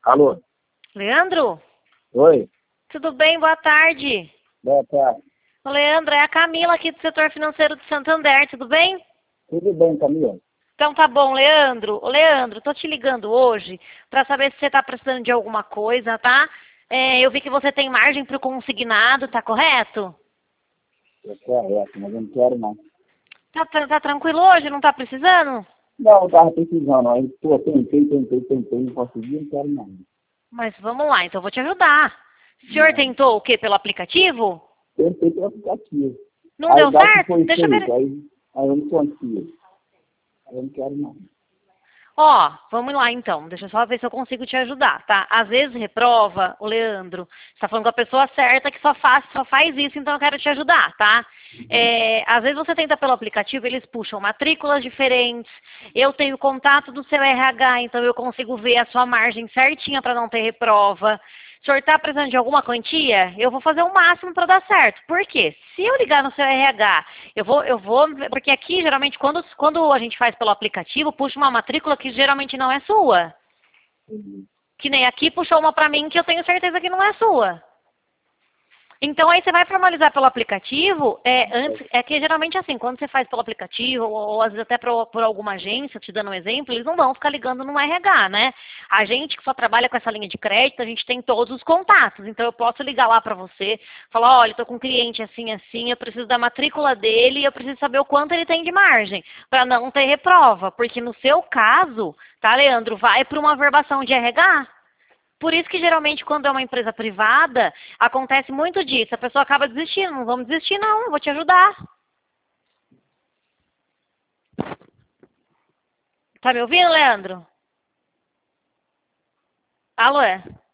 Alô? Leandro? Oi? Tudo bem? Boa tarde. Boa tarde. Ô, Leandro, é a Camila aqui do setor financeiro de Santander, tudo bem? Tudo bem, Camila? Então tá bom, Leandro. Ô, Leandro, tô te ligando hoje para saber se você tá precisando de alguma coisa, tá? Eu vi que você tem margem para o consignado, tá correto? Eu correto, mas eu não quero não. Tá tranquilo hoje? Não tá precisando? Não, eu estava precisando. Aí, pô, tentei, não consegui, não quero não. Mas vamos lá, então eu vou te ajudar. O senhor Não, tentou o quê? Pelo aplicativo? tentei pelo aplicativo. Não Aí deu dá que certo? foi Deixa eu ver. feito, aí eu não consigo. Aí eu não quero não. Ó, vamos lá então. Deixa eu só ver se eu consigo te ajudar, tá? Às vezes reprova, o Leandro, você tá falando com a pessoa certa que só faz isso, então eu quero te ajudar, tá? Às vezes você tenta pelo aplicativo, eles puxam matrículas diferentes. Eu tenho contato do seu RH, então eu consigo ver a sua margem certinha para não ter reprova. O senhor está precisando de alguma quantia? Eu vou fazer o máximo para dar certo. Por quê? Se eu ligar no seu RH, porque aqui geralmente quando a gente faz pelo aplicativo, puxa uma matrícula que geralmente não é sua. Entendi. Que nem aqui puxou uma para mim que eu tenho certeza que não é sua. Então aí você vai formalizar pelo aplicativo, antes, é que geralmente assim, quando você faz pelo aplicativo, ou às vezes até por alguma agência, te dando um exemplo, eles não vão ficar ligando no RH, né? A gente que só trabalha com essa linha de crédito, a gente tem todos os contatos. Então eu posso ligar lá para você, falar, olha, estou com um cliente assim, assim, eu preciso da matrícula dele e eu preciso saber o quanto ele tem de margem, para não ter reprova. Porque no seu caso, tá, Leandro, vai para uma averbação de RH. Por isso que geralmente quando é uma empresa privada, acontece muito disso. A pessoa acaba desistindo. Não vamos desistir não, eu vou te ajudar. Tá me ouvindo, Leandro? Alô?